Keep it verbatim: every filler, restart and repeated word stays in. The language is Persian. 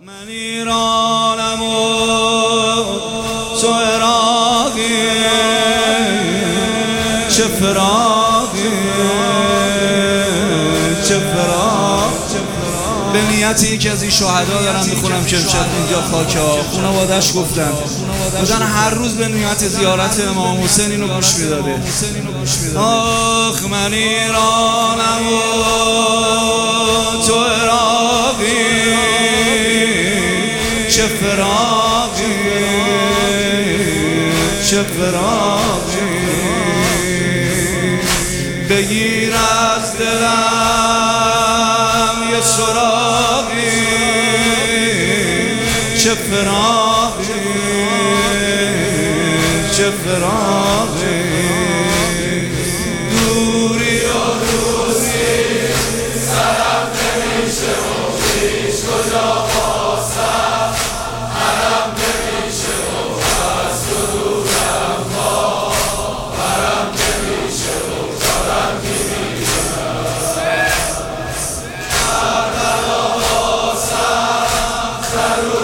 من ایرانم و تو عراقی، چه فراقی چه فراق. به نیتی که از این شهدا دارم میخونم که امشب اینجا خاک خانواده‌اش گفتن بودن هر روز به نیت زیارت امام حسین اینو گوش میداده. آخ من ایرانم و تو عراقی، چه فراقی چه فراقی. بگیر از دلم یه سراغی، چه فراقی چه فراقی. دوری و دوری سرم نمیشه و پیش کجا باسم، حرم نمیشه و از تو دورم باورم نمیشه و جارم نمیشه. هر بلا باسم سر